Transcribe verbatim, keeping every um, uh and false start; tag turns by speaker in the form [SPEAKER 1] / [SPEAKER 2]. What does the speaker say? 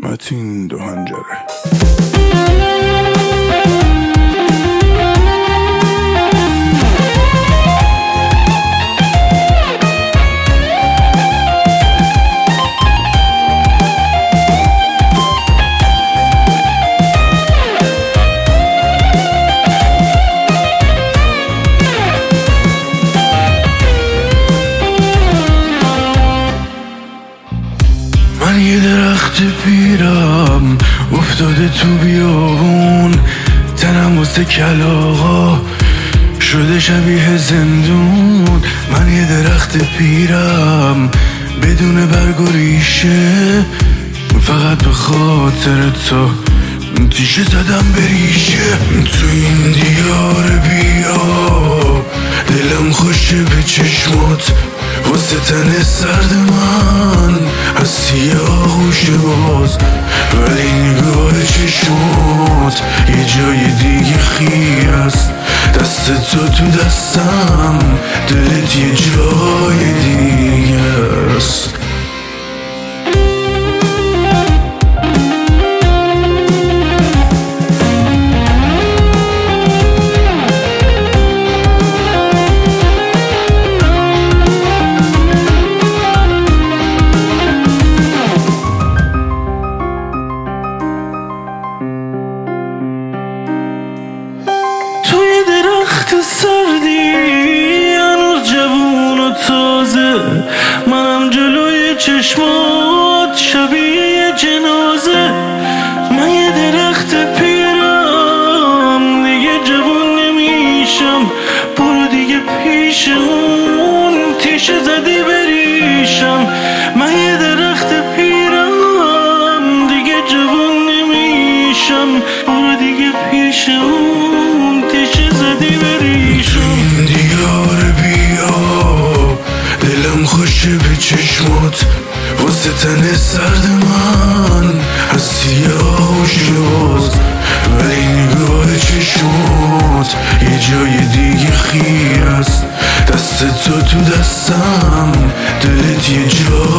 [SPEAKER 1] متین دو هنجره. من یه درخت پیرم افتاده تو بیابون، تنم واسه کلاغا شده شبیه زندون. من یه درخت پیرم بدون برگ و ریشه، فقط به خاطر تو تیشه زدم به ریشه. تو این دیار بیاب دلم خوشه به چشمات، واسه تن سرد من از سیاه خوشه باز، ولی نگاه چشمات یه جای دیگه خیره است. دست تو تو دستم، دلت یه جای دیگه است. سردی هنوز جوون و تازه، منم جلوی چشمات شبیه جنازه. من یه درخت پیرم دیگه جوون نمیشم، برو دیگه پیش اون تیشه زدی بریشم. من یه درخت پیرم دیگه جوون نمیشم، برو دیگه پیش اون تیشه زدی بریشم. این دیار بیاب دلم خوشه به چشمات، واسه تن سرد من از سیاه و شاز، ولی نگاه چشمات یه جای دیگه خیره است. دست تو تو دستم، دلت یه جای